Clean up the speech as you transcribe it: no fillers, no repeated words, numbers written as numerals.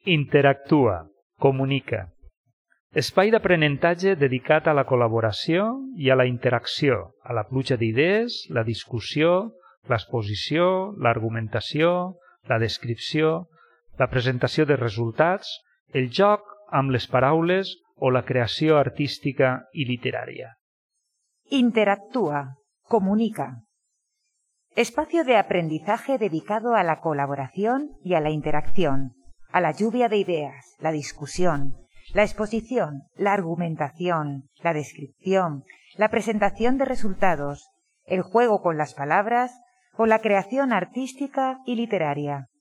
Interactua, comunica. Espai d'aprenentatge dedicat a la col·laboració i a la interacció, a la pluja d'idees, la discussió, l'exposició, l'argumentació, la descripció, la presentació de resultats, el joc amb les paraules o la creació artística i literària. Interactúa, comunica. Espacio de aprendizaje dedicado a la colaboración y a la interacción, a la lluvia de ideas, la discusión, la exposición, la argumentación, la descripción, la presentación de resultados, el juego con las palabras o la creación artística y literaria.